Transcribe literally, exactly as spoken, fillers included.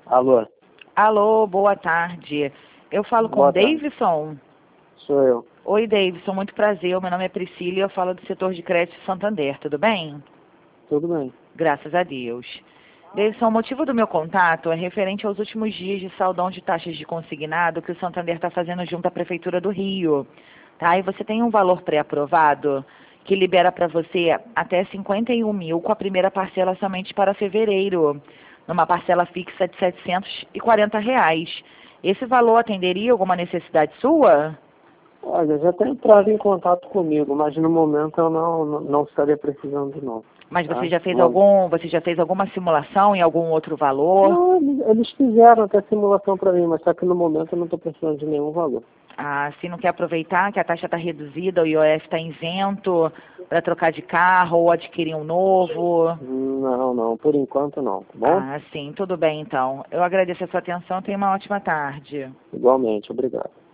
Alô, Alô, boa tarde. Eu falo com boa o tarde. Davidson? Sou eu. Oi, Davidson, muito prazer. Meu nome é Priscila e eu falo do setor de crédito Santander, tudo bem? Tudo bem. Graças a Deus. Davidson, o motivo do meu contato é referente aos últimos dias de saldão de taxas de consignado que o Santander está fazendo junto à Prefeitura do Rio. Tá? E você tem um valor pré-aprovado que libera para você até cinquenta e um mil com a primeira parcela somente para fevereiro, numa parcela fixa de setecentos e quarenta reais. Esse valor atenderia alguma necessidade sua? Olha, já tem entrado em contato comigo, mas no momento eu não, não, não estaria precisando de novo. Mas Tá? você já fez Logo. algum, você já fez alguma simulação em algum outro valor? Não, eles, eles fizeram até simulação para mim, mas só que no momento eu não estou precisando de nenhum valor. Ah, se não quer aproveitar que a taxa está reduzida, o I O F está isento para trocar de carro ou adquirir um novo? Não, não, por enquanto não, tá bom? Ah, sim, tudo bem então. Eu agradeço a sua atenção, tenha uma ótima tarde. Igualmente, obrigado.